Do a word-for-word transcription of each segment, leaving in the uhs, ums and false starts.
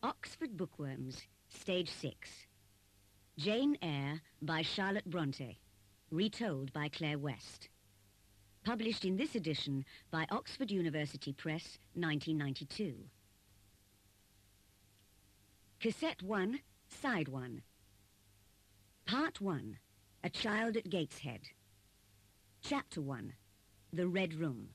Oxford Bookworms, Stage six. Jane Eyre by Charlotte Bronte, retold by Claire West. Published in this edition by Oxford University Press, nineteen ninety-two. Cassette one, Side one. Part one, A Child at Gateshead. Chapter one, The Red Room.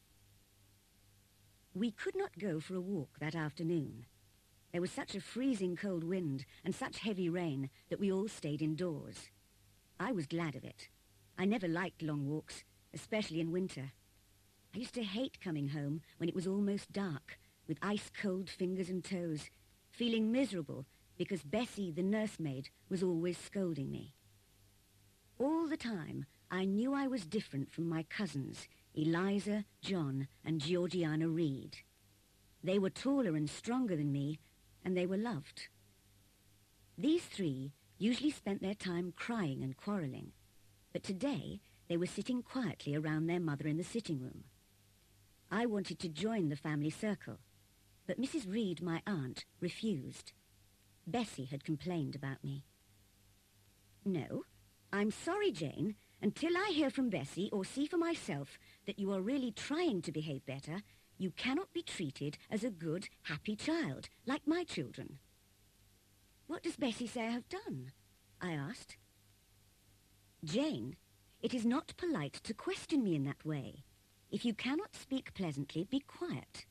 We could not go for a walk that afternoon. There was such a freezing cold wind and such heavy rain that we all stayed indoors. I was glad of it. I never liked long walks, especially in winter. I used to hate coming home when it was almost dark, with ice-cold fingers and toes, feeling miserable because Bessie, the nursemaid, was always scolding me. All the time, I knew I was different from my cousins, Eliza, John, and Georgiana Reed. They were taller and stronger than me, and they were loved. These three usually spent their time crying and quarrelling, but today they were sitting quietly around their mother in the sitting room. I wanted to join the family circle, but Missus Reed, my aunt, refused. Bessie had complained about me. "No, I'm sorry, Jane. Until I hear from Bessie or see for myself that you are really trying to behave better, you cannot be treated as a good, happy child, like my children." "What does Bessie say I have done?" I asked. "Jane, it is not polite to question me in that way. If you cannot speak pleasantly, be quiet."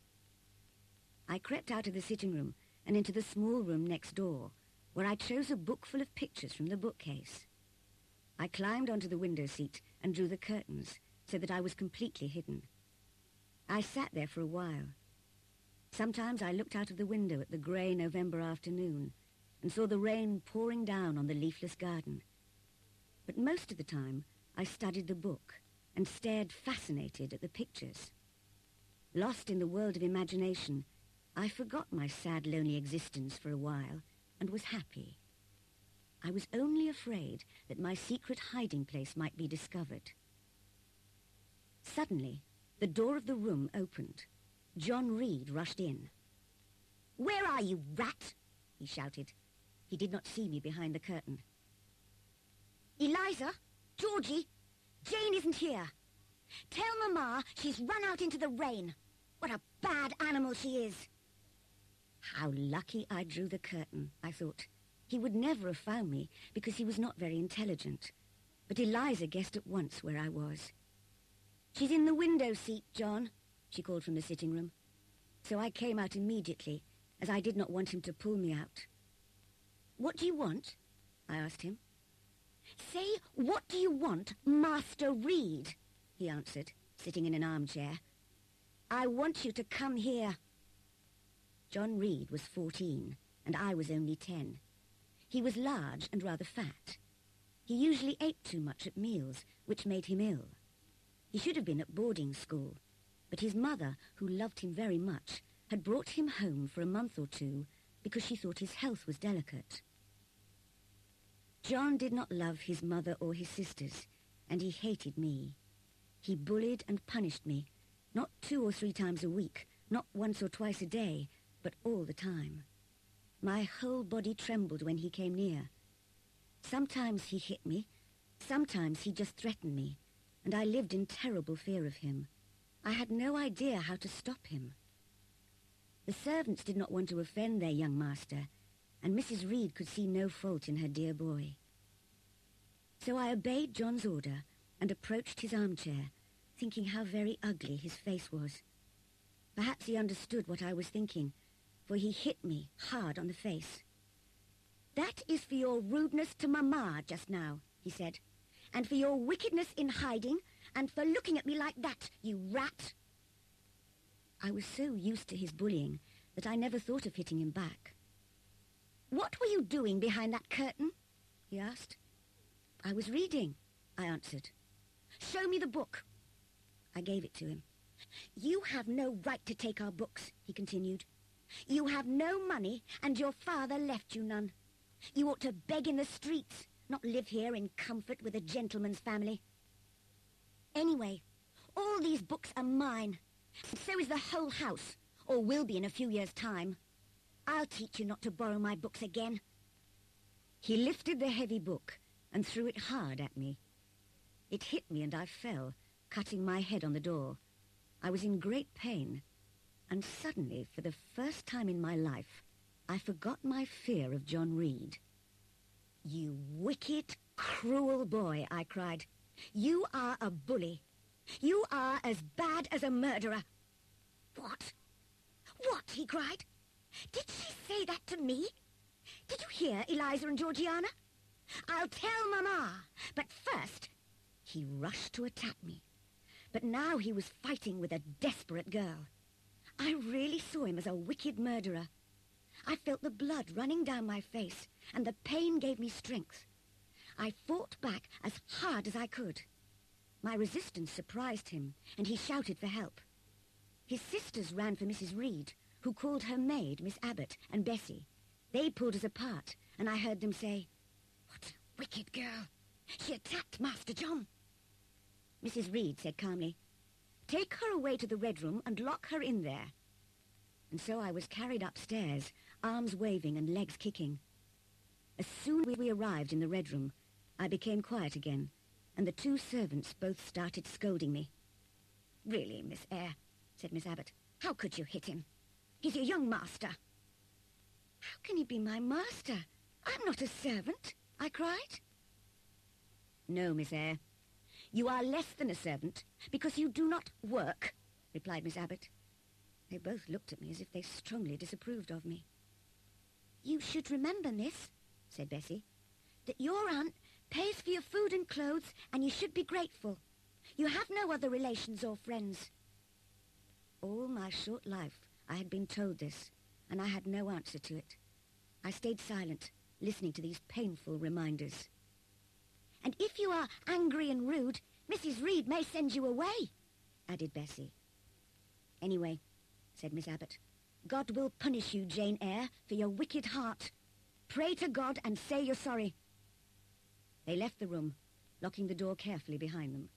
I crept out of the sitting room and into the small room next door, where I chose a book full of pictures from the bookcase. I climbed onto the window seat and drew the curtains so that I was completely hidden. I sat there for a while. Sometimes I looked out of the window at the grey November afternoon and saw the rain pouring down on the leafless garden. But most of the time I studied the book and stared fascinated at the pictures. Lost in the world of imagination, I forgot my sad, lonely existence for a while and was happy. I was only afraid that my secret hiding place might be discovered. Suddenly, the door of the room opened. John Reed rushed in. "Where are you, rat?" he shouted. He did not see me behind the curtain. "Eliza, Georgie, Jane isn't here. Tell Mama she's run out into the rain. What a bad animal she is." How lucky I drew the curtain, I thought. He would never have found me because he was not very intelligent. But Eliza guessed at once where I was. "She's in the window seat, John," she called from the sitting room. So I came out immediately, as I did not want him to pull me out. "What do you want?" I asked him. "Say, what do you want, Master Reed?" he answered, sitting in an armchair. "I want you to come here." John Reed was fourteen, and I was only ten. He was large and rather fat. He usually ate too much at meals, which made him ill. He should have been at boarding school, but his mother, who loved him very much, had brought him home for a month or two because she thought his health was delicate. John did not love his mother or his sisters, and he hated me. He bullied and punished me, not two or three times a week, not once or twice a day, but all the time. My whole body trembled when he came near. Sometimes he hit me, sometimes he just threatened me, and I lived in terrible fear of him. I had no idea how to stop him. The servants did not want to offend their young master, and Missus Reed could see no fault in her dear boy. So I obeyed John's order and approached his armchair, thinking how very ugly his face was. Perhaps he understood what I was thinking, for he hit me hard on the face. "That is for your rudeness to Mama just now," he said, "and for your wickedness in hiding, and for looking at me like that, you rat." I was so used to his bullying that I never thought of hitting him back. "What were you doing behind that curtain?" he asked. "I was reading," I answered. "Show me the book." I gave it to him. "You have no right to take our books," he continued. "You have no money, and your father left you none. You ought to beg in the streets, not live here in comfort with a gentleman's family. Anyway, all these books are mine, and so is the whole house, or will be in a few years' time. I'll teach you not to borrow my books again. He lifted the heavy book and threw it hard at me. It hit me and I fell, cutting my head on the door. I was in great pain, and suddenly, for the first time in my life, I forgot my fear of John Reed. "You wicked, cruel boy," I cried. "You are a bully. You are as bad as a murderer." "What? What?" he cried. "Did she say that to me? Did you hear Eliza and Georgiana? I'll tell Mama. But first..." He rushed to attack me. But now he was fighting with a desperate girl. I really saw him as a wicked murderer. I felt the blood running down my face, and the pain gave me strength. I fought back as hard as I could. My resistance surprised him, and he shouted for help. His sisters ran for Missus Reed, who called her maid, Miss Abbott, and Bessie. They pulled us apart, and I heard them say, "What a wicked girl! She attacked Master John." Missus Reed said calmly, "Take her away to the Red Room and lock her in there." And so I was carried upstairs, arms waving and legs kicking. As soon as we arrived in the Red Room, I became quiet again, and the two servants both started scolding me. "Really, Miss Eyre," said Miss Abbott, "how could you hit him? He's your young master." "How can he be my master? I'm not a servant," I cried. "No, Miss Eyre. You are less than a servant because you do not work," replied Miss Abbott. They both looked at me as if they strongly disapproved of me. "You should remember, miss," said Bessie, "that your aunt pays for your food and clothes, and you should be grateful. You have no other relations or friends." All my short life I had been told this, and I had no answer to it. I stayed silent, listening to these painful reminders. "And if you are angry and rude, Missus Reed may send you away," added Bessie. "Anyway," said Miss Abbott, "God will punish you, Jane Eyre, for your wicked heart. Pray to God and say you're sorry." They left the room, locking the door carefully behind them.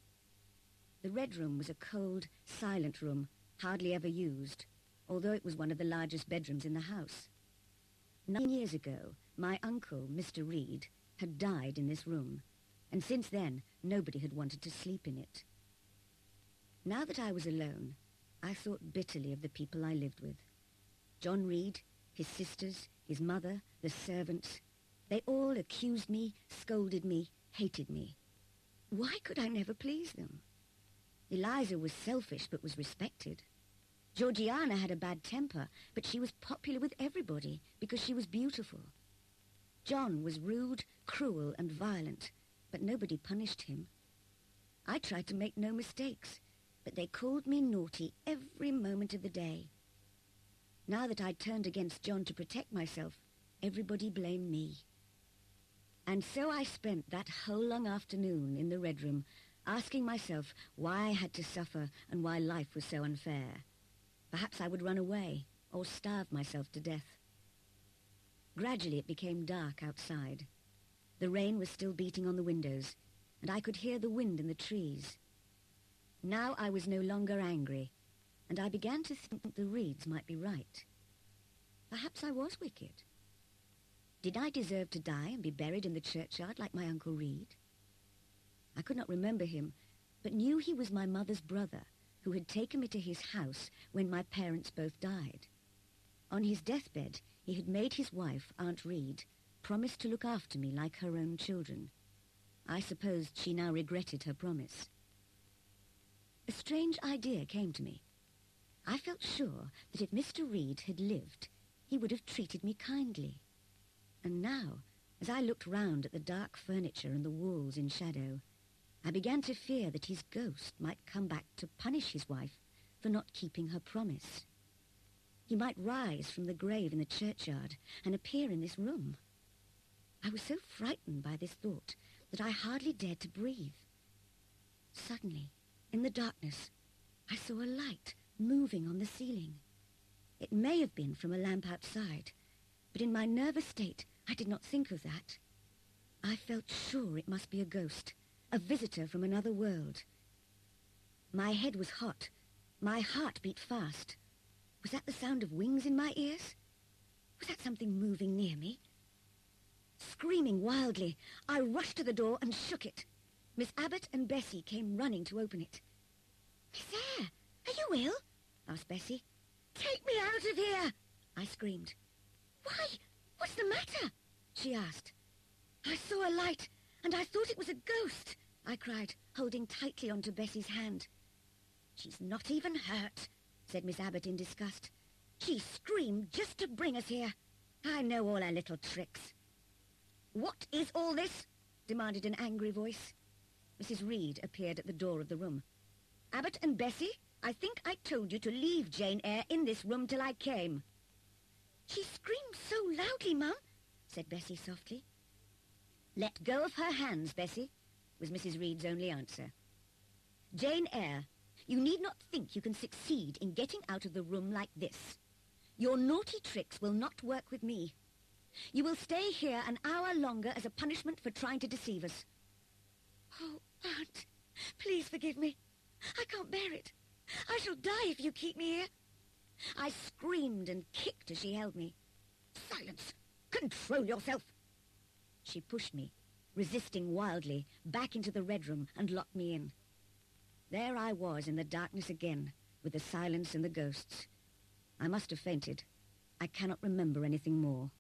The Red Room was a cold, silent room, hardly ever used, although it was one of the largest bedrooms in the house. Nine years ago, my uncle, Mister Reed, had died in this room, and since then, nobody had wanted to sleep in it. Now that I was alone, I thought bitterly of the people I lived with. John Reed, his sisters, his mother, the servants, they all accused me, scolded me, hated me. Why could I never please them? Eliza was selfish but was respected. Georgiana had a bad temper, but she was popular with everybody because she was beautiful. John was rude, cruel, and violent, but nobody punished him. I tried to make no mistakes, but they called me naughty every moment of the day. Now that I'd turned against John to protect myself, everybody blamed me. And so I spent that whole long afternoon in the Red Room, asking myself why I had to suffer and why life was so unfair. Perhaps I would run away or starve myself to death. Gradually it became dark outside. The rain was still beating on the windows, and I could hear the wind in the trees. Now I was no longer angry, and I began to think that the Reeds might be right. Perhaps I was wicked. Did I deserve to die and be buried in the churchyard like my Uncle Reed? I could not remember him, but knew he was my mother's brother, who had taken me to his house when my parents both died. On his deathbed, he had made his wife, Aunt Reed, promise to look after me like her own children. I supposed she now regretted her promise. A strange idea came to me. I felt sure that if Mister Reed had lived, he would have treated me kindly. And now, as I looked round at the dark furniture and the walls in shadow, I began to fear that his ghost might come back to punish his wife for not keeping her promise. He might rise from the grave in the churchyard and appear in this room. I was so frightened by this thought that I hardly dared to breathe. Suddenly, in the darkness, I saw a light moving on the ceiling. It may have been from a lamp outside, but in my nervous state, I did not think of that. I felt sure it must be a ghost, a visitor from another world. My head was hot. My heart beat fast. Was that the sound of wings in my ears? Was that something moving near me? Screaming wildly, I rushed to the door and shook it. Miss Abbott and Bessie came running to open it. "Miss Eyre, are you ill?" asked Bessie. "Take me out of here!" I screamed. "Why, what's the matter?" she asked. "I saw a light, and I thought it was a ghost," I cried, holding tightly onto Bessie's hand. "She's not even hurt," said Miss Abbott in disgust. "She screamed just to bring us here. I know all her little tricks." "What is all this?" demanded an angry voice. Missus Reed appeared at the door of the room. "Abbott and Bessie, I think I told you to leave Jane Eyre in this room till I came." "She screamed so loudly, Mum," said Bessie softly. "Let go of her hands, Bessie," was Missus Reed's only answer. "Jane Eyre, you need not think you can succeed in getting out of the room like this. Your naughty tricks will not work with me. You will stay here an hour longer as a punishment for trying to deceive us." "Oh, Aunt, please forgive me. I can't bear it. I shall die if you keep me here." I screamed and kicked as she held me. "Silence! Control yourself!" She pushed me, resisting wildly, back into the red room and locked me in. There I was in the darkness again, with the silence and the ghosts. I must have fainted. I cannot remember anything more.